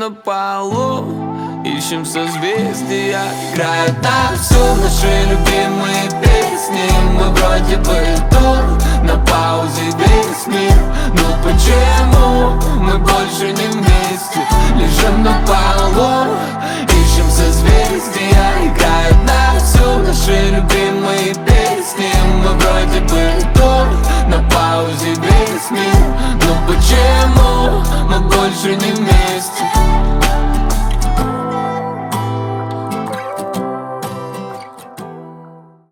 на полу, ищем созвездия. Играют на всю наши любимые песни. Мы вроде бы тут, на паузе весь мир. Но почему мы больше не вместе? Лежим на полу, ищем созвездия. Играют на всю наши любимые песни. Мы вроде бы тут, на паузе весь мир. Но почему мы больше не вместе?